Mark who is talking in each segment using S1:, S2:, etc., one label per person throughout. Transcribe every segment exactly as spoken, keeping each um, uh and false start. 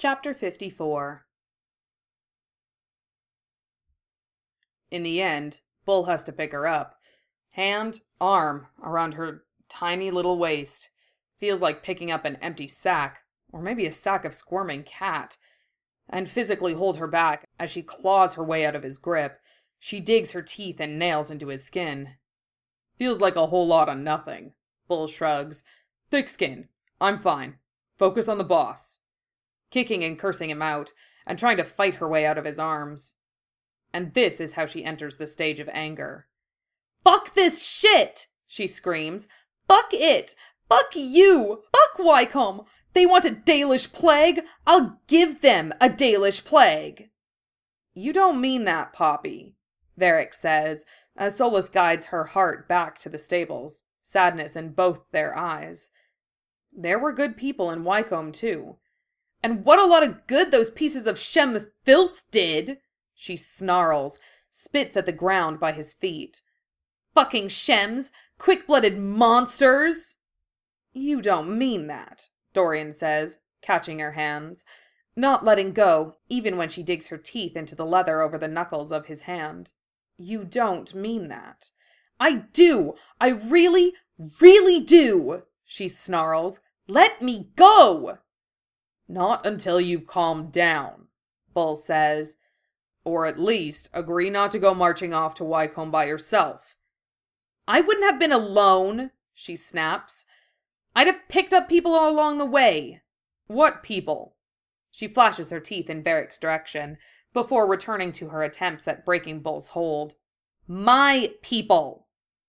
S1: Chapter fifty-four. In the end, Bull has to pick her up. Hand, arm, around her tiny little waist. Feels like picking up an empty sack, or maybe a sack of squirming cat. And physically hold her back as she claws her way out of his grip. She digs her teeth and nails into his skin. Feels like a whole lot of nothing. Bull shrugs. Thick skin. I'm fine. Focus on the boss. Kicking and cursing him out, and trying to fight her way out of his arms. And this is how she enters the stage of anger. "Fuck this shit!" she screams. "Fuck it! Fuck you! Fuck Wycombe! They want a Dalish plague? I'll give them a Dalish plague!" "You don't mean that, Poppy," Varric says, as Solus guides her heart back to the stables, sadness in both their eyes. There were good people in Wycombe, too. "And what a lot of good those pieces of Shem filth did!" She snarls, spits at the ground by his feet. "Fucking Shems! Quick-blooded monsters!" "You don't mean that," Dorian says, catching her hands, not letting go even when she digs her teeth into the leather over the knuckles of his hand. "You don't mean that." "I do! I really, really do!" she snarls. "Let me go!" "Not until you've calmed down," Bull says. "Or at least agree not to go marching off to Wycombe by yourself." "I wouldn't have been alone," she snaps. "I'd have picked up people all along the way." "What people?" She flashes her teeth in Varric's direction, before returning to her attempts at breaking Bull's hold. "My people!"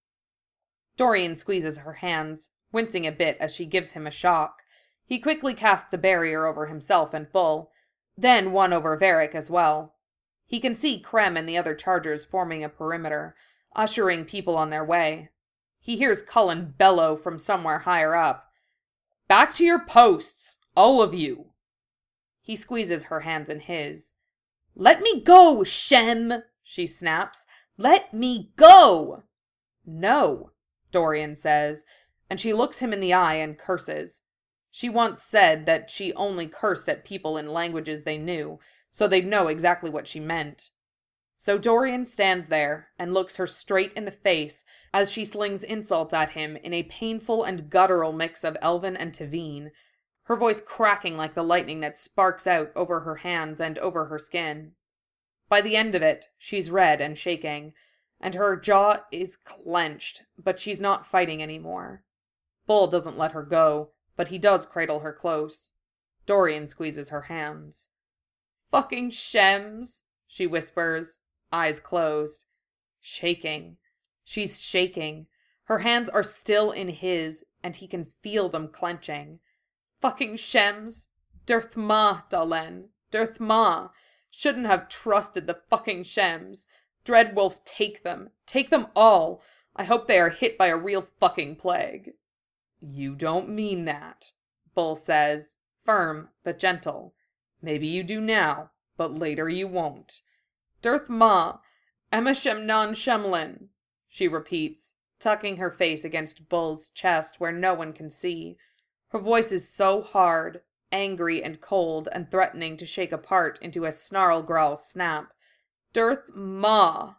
S1: Dorian squeezes her hands, wincing a bit as she gives him a shock. He quickly casts a barrier over himself and Bull, then one over Varric as well. He can see Krem and the other chargers forming a perimeter, ushering people on their way. He hears Cullen bellow from somewhere higher up. "Back to your posts, all of you!" He squeezes her hands in his. "Let me go, Shem!" she snaps. "Let me go!" "No," Dorian says, and she looks him in the eye and curses. She once said that she only cursed at people in languages they knew, so they'd know exactly what she meant. So Dorian stands there and looks her straight in the face as she slings insults at him in a painful and guttural mix of Elven and Tavine, her voice cracking like the lightning that sparks out over her hands and over her skin. By the end of it, she's red and shaking, and her jaw is clenched, but she's not fighting anymore. Bull doesn't let her go, but he does cradle her close. Dorian squeezes her hands. "Fucking Shems," she whispers, eyes closed. Shaking. She's shaking. Her hands are still in his, and he can feel them clenching. "Fucking Shems. Dirth ma, Dalen. Dirth ma. Shouldn't have trusted the fucking Shems. Dreadwolf, take them. Take them all. I hope they are hit by a real fucking plague." "You don't mean that," Bull says, firm but gentle. "Maybe you do now, but later you won't." "Dirth ma, Emma Shemnon Shemlin," she repeats, tucking her face against Bull's chest where no one can see. Her voice is so hard, angry and cold and threatening to shake apart into a snarl-growl snap. "Dirth ma."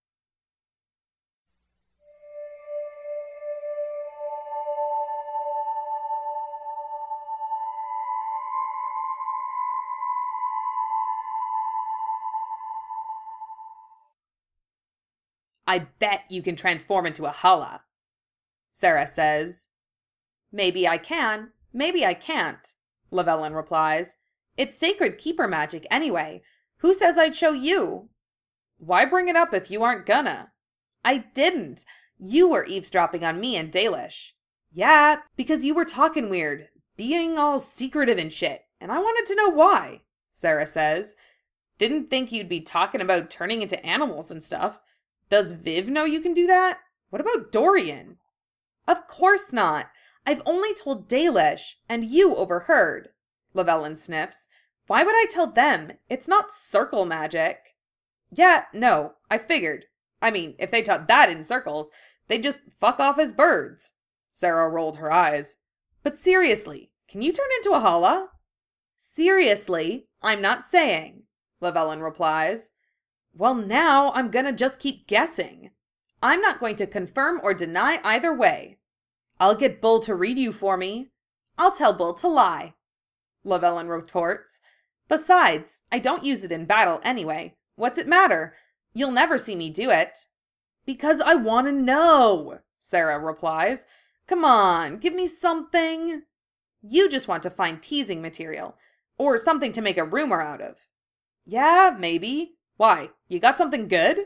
S1: "I bet you can transform into a Hulla," Sarah says. "Maybe I can, maybe I can't," Llewellyn replies. "It's sacred keeper magic anyway. Who says I'd show you?" "Why bring it up if you aren't gonna?" "I didn't. You were eavesdropping on me and Dalish." "Yeah, because you were talking weird, being all secretive and shit, and I wanted to know why," Sarah says. "Didn't think you'd be talking about turning into animals and stuff. Does Viv know you can do that? What about Dorian?" "Of course not. I've only told Dalish, and you overheard," Llewellyn sniffs. "Why would I tell them? It's not circle magic." "Yeah, no, I figured. I mean, if they taught that in circles, they'd just fuck off as birds." Sarah rolled her eyes. "But seriously, can you turn into a Hala?" Seriously, I'm not saying, Llewellyn replies. Well, now I'm gonna just keep guessing. I'm not going to confirm or deny either way. I'll get Bull to read you for me. I'll tell Bull to lie, Llewellyn retorts. Besides, I don't use it in battle anyway. What's it matter? You'll never see me do it. Because I want to know, Sarah replies. Come on, give me something. You just want to find teasing material, or something to make a rumor out of. Yeah, maybe. Why, you got something good?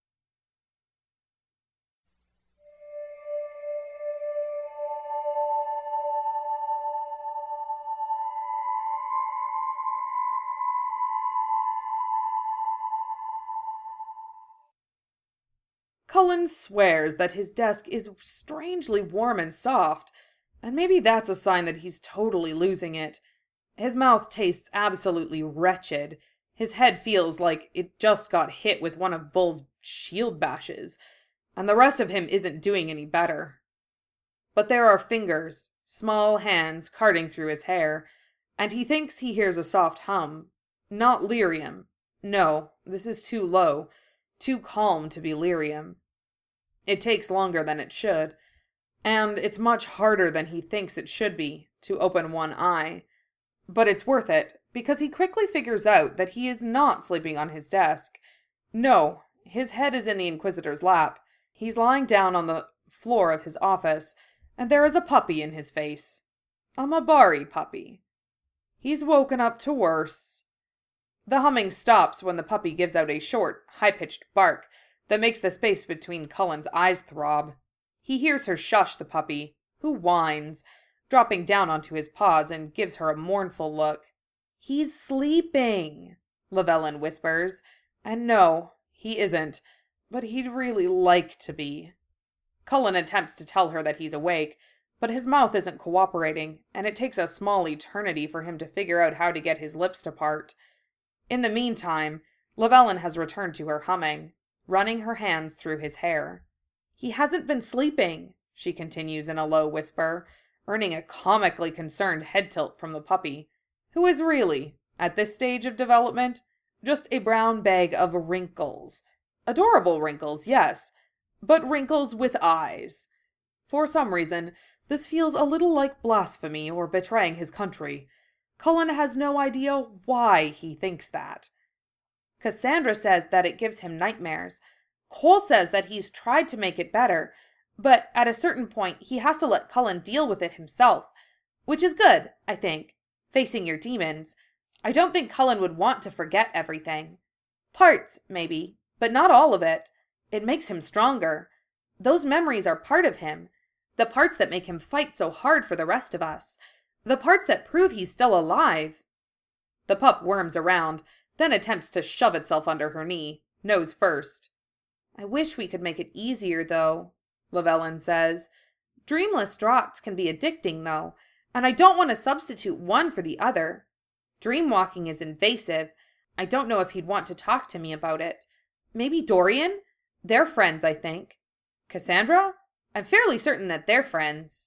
S1: Cullen swears that his desk is strangely warm and soft, and maybe that's a sign that he's totally losing it. His mouth tastes absolutely wretched. His head feels like it just got hit with one of Bull's shield bashes, and the rest of him isn't doing any better. But there are fingers, small hands carding through his hair, and he thinks he hears a soft hum. Not lyrium. No, this is too low, too calm to be lyrium. It takes longer than it should, and it's much harder than he thinks it should be to open one eye. But it's worth it, because he quickly figures out that he is not sleeping on his desk. No, his head is in the Inquisitor's lap. He's lying down on the floor of his office, and there is a puppy in his face. A Mabari puppy. He's woken up to worse. The humming stops when the puppy gives out a short, high-pitched bark that makes the space between Cullen's eyes throb. He hears her shush the puppy, who whines, dropping down onto his paws, and gives her a mournful look. He's sleeping, Llewellyn whispers. And no, he isn't, but he'd really like to be. Cullen attempts to tell her that he's awake, but his mouth isn't cooperating, and it takes a small eternity for him to figure out how to get his lips to part. In the meantime, Llewellyn has returned to her humming, running her hands through his hair. He hasn't been sleeping, she continues in a low whisper, earning a comically concerned head tilt from the puppy, who is really, at this stage of development, just a brown bag of wrinkles. Adorable wrinkles, yes, but wrinkles with eyes. For some reason, this feels a little like blasphemy or betraying his country. Cullen has no idea why he thinks that. Cassandra says that it gives him nightmares. Cole says that he's tried to make it better, but at a certain point he has to let Cullen deal with it himself, which is good, I think, facing your demons. I don't think Cullen would want to forget everything. Parts, maybe, but not all of it. It makes him stronger. Those memories are part of him, the parts that make him fight so hard for the rest of us, the parts that prove he's still alive. The pup worms around, then attempts to shove itself under her knee, nose first. I wish we could make it easier, though, Llewellyn says. Dreamless draughts can be addicting, though, and I don't want to substitute one for the other. Dreamwalking is invasive. I don't know if he'd want to talk to me about it. Maybe Dorian? They're friends, I think. Cassandra? I'm fairly certain that they're friends.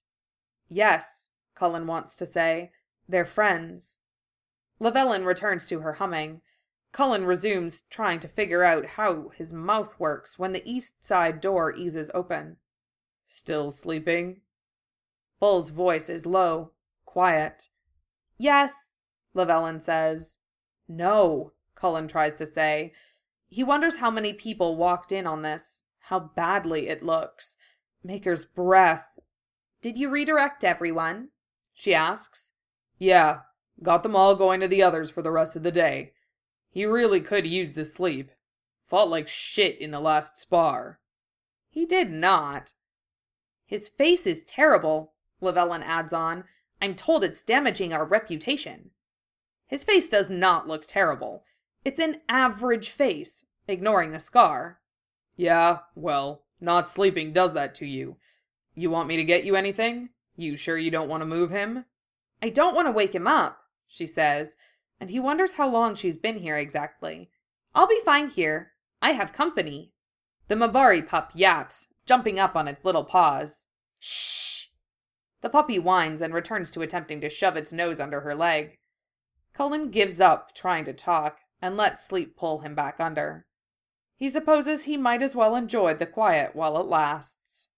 S1: Yes, Cullen wants to say. They're friends. Llewellyn returns to her humming. Cullen resumes trying to figure out how his mouth works when the east side door eases open. Still sleeping? Bull's voice is low, quiet. Yes, Llewellyn says. No, Cullen tries to say. He wonders how many people walked in on this, how badly it looks. Maker's breath. Did you redirect everyone? She asks. Yeah, got them all going to the others for the rest of the day. He really could use the sleep. Fought like shit in the last spar. He did not. His face is terrible, Llewellyn adds on. I'm told it's damaging our reputation. His face does not look terrible. It's an average face, ignoring the scar. Yeah, well, not sleeping does that to you. You want me to get you anything? You sure you don't want to move him? I don't want to wake him up, she says, and he wonders how long she's been here exactly. I'll be fine here. I have company. The Mabari pup yaps, jumping up on its little paws. Shh! The puppy whines and returns to attempting to shove its nose under her leg. Cullen gives up trying to talk and lets sleep pull him back under. He supposes he might as well enjoy the quiet while it lasts.